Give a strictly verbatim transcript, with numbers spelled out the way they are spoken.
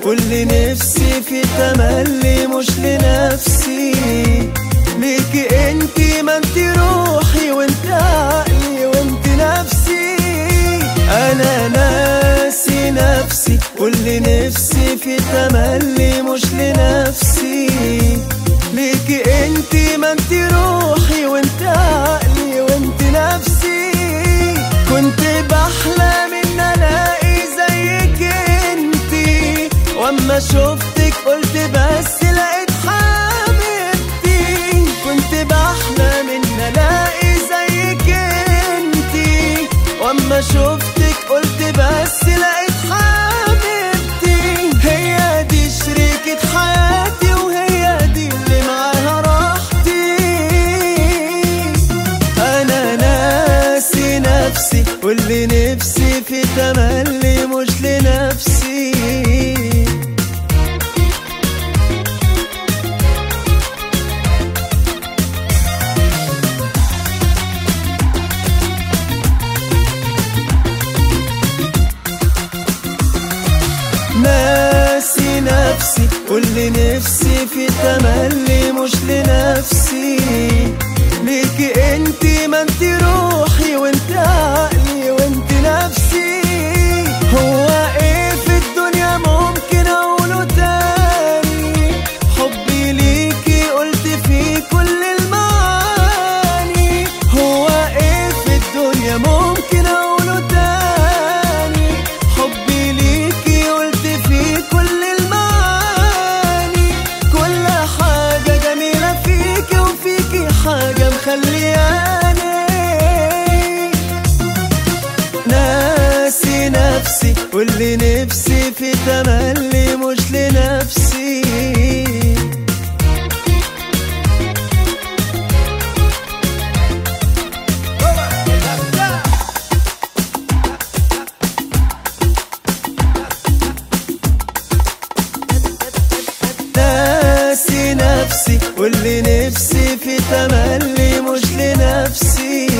واللي نفسي في تملي مش لنفسي، ليكي انتي ما انتي روحي وانت عقلي وانت نفسي. انا ناسي نفسي واللي نفسي في تملي مش لنفسي، ليكي انتي ما انتي روحي وانت عقلي وانت نفسي. كنت بحلم ان الاقي زيك انتي، واما شفتك قلت بس لقيت حبيبتي. كنت بحلم ان الاقي زيك انتي، واما شفتك قلت بس لقيت حبيبتي. هي دي شريكة حياتي وهي دي اللي معاها راحتي. انا ناسي نفسي واللي نفسي في تملي مش لنفسي. ناسي نفسي واللي نفسي في تملي مش لنفسي، ليكي انتي ما انتي روحي وانت عقلي وانت نفسي. هو ايه في الدنيا ممكن اقوله تاني؟ حبي ليكي قلت فيه كل المعاني. هو ايه في الدنيا ممكن اقوله تاني؟ حبي ليكي قلت فيه كل المعاني. كل حاجة جميلة فيكي وفيكي حاجة مخلياني ناسي نفسي واللي نفسي في تملي مش لنفسي. ناسي نفسي واللي نفسي في تملي مش لنفسي.